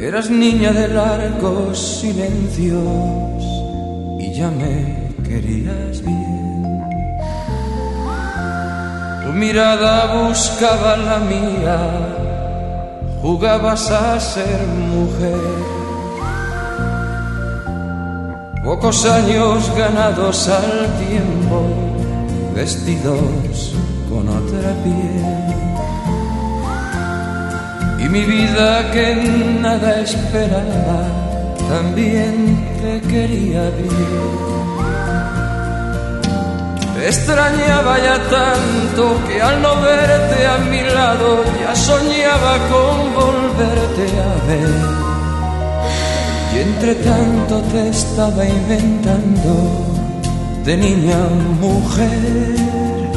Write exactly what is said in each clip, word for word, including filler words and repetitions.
Eras niña de largos silencios y ya me querías bien. Tu mirada buscaba la mía, jugabas a ser mujer. Pocos años ganados al tiempo, vestidos con otra piel. Y mi vida que nada esperaba, también te quería bien. Te extrañaba ya tanto que al no verte a mi lado ya soñaba con volverte a ver. Y entre tanto te estaba inventando de niña a mujer.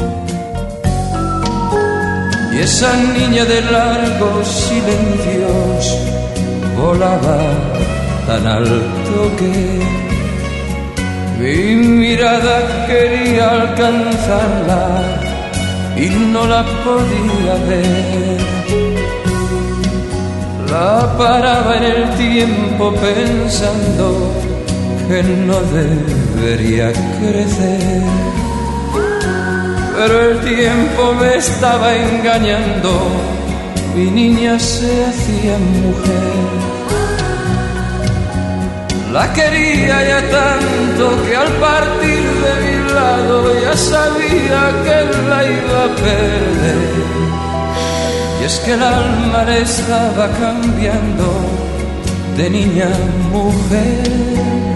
Y esa niña de largos silencios volaba tan alto que mi mirada quería alcanzarla y no la podía ver. La paraba en el tiempo pensando que no debería crecer. Pero el tiempo me estaba engañando, mi niña se hacía mujer. La quería ya tanto que al partir de mi lado ya sabía que la iba a perder. Y es que el alma le estaba cambiando de niña a mujer.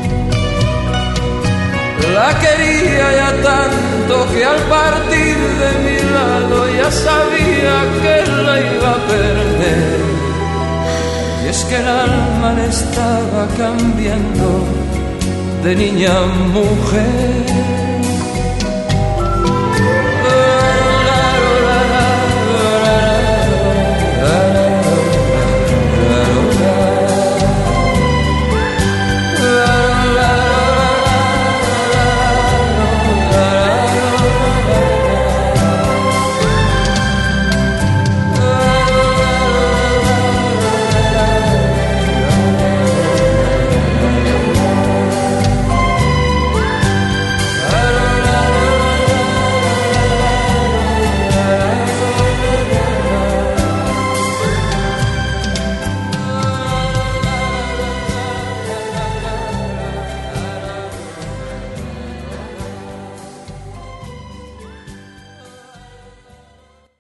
La quería ya tanto que al partir de mi lado ya sabía que la iba a perder. Y es que el alma le estaba cambiando de niña a mujer.